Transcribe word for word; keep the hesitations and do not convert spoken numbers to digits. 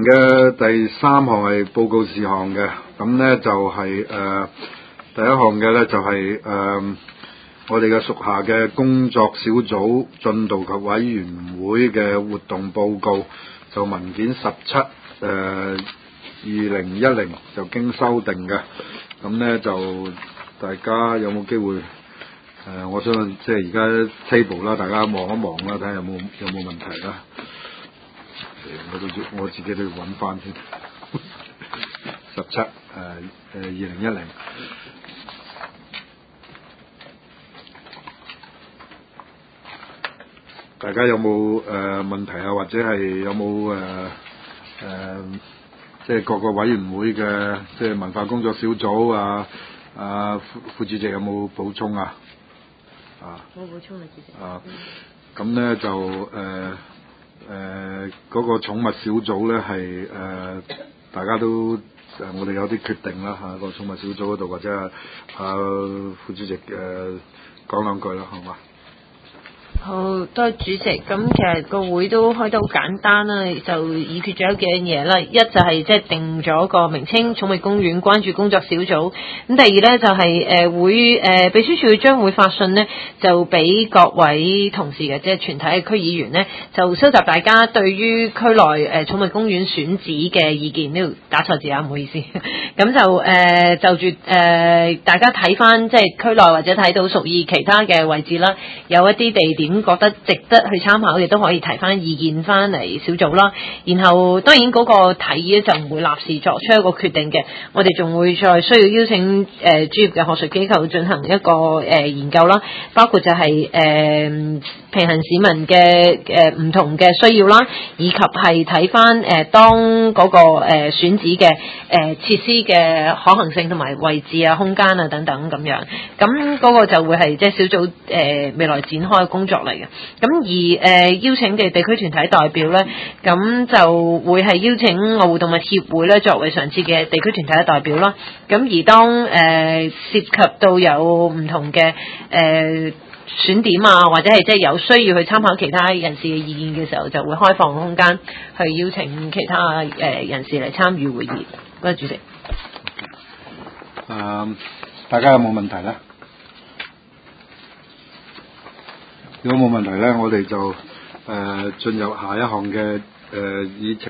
嘅第三項係報告事項嘅，咁咧就係、是、誒、呃、第一項嘅咧就係、是、誒、呃、我哋嘅屬下嘅工作小組進度及委員會嘅活動報告，就文件十七誒二零一零就經修訂嘅，咁咧就大家有冇機會誒、呃？我相信即係而家 table 啦，大家望一望啦，睇下有冇有冇問題啦。我都要我自己都要揾翻先，十七誒誒二零一零，大家有冇誒、呃、問題啊？或者係有冇誒誒即係各個委員會嘅即係文化工作小組啊啊副副主席有冇補充啊？啊， 冇補充啊，主席。 啊，咁咧、嗯、就誒。呃誒嗰、呃那個寵物小組咧係誒大家都誒、呃、我哋有啲決定啦嚇，啊那個寵物小組嗰度或者啊啊副主席誒、呃、講兩句啦，好嘛？ 好多謝主席，咁其實個會都開得好簡單啦，就議決咗幾樣嘢啦。一就係即係定咗個名稱寵物公園關注工作小組，咁第二咧就係、是、誒、呃、會誒、呃、秘書處將會發信呢，就俾各位同事嘅即係全體嘅區議員呢，就收集大家對於區內誒、呃、寵物公園選址嘅意見。呢度打錯字啊，唔好意思。咁就誒、呃、就住誒、呃、大家睇翻即係區內或者睇到屬於其他嘅位置啦，有一啲地點覺得值得去參考嘅都可以提翻意見翻嚟小組啦，然後當然嗰個提議就唔會立時作出一個決定嘅，我哋仲會再需要邀請誒、呃、專業嘅學術機構進行一個誒、呃、研究啦，包括就係、是、誒、呃、平衡市民嘅誒唔同嘅需要啦，以及係睇翻誒當嗰、那個誒、呃、選址嘅誒設施嘅可行性同埋位置啊、空間啊等等咁樣，咁嗰個就會係即係小組誒、呃、未來展開嘅工作嚟嘅。咁而誒、呃、邀請嘅地區團體代表咧，咁就會係邀請愛護動物協會咧作為上次嘅地區團體嘅代表啦。咁而當誒、呃、涉及到有唔同嘅誒、呃選點啊，或者係即係有需要去參考其他人士嘅意見嘅時候，就會開放空間去邀請其他誒、呃、人士嚟參與會議。多謝主席。誒、 呃，大家有冇問題咧？如果冇問題咧，我哋就誒進入下一項嘅誒議程。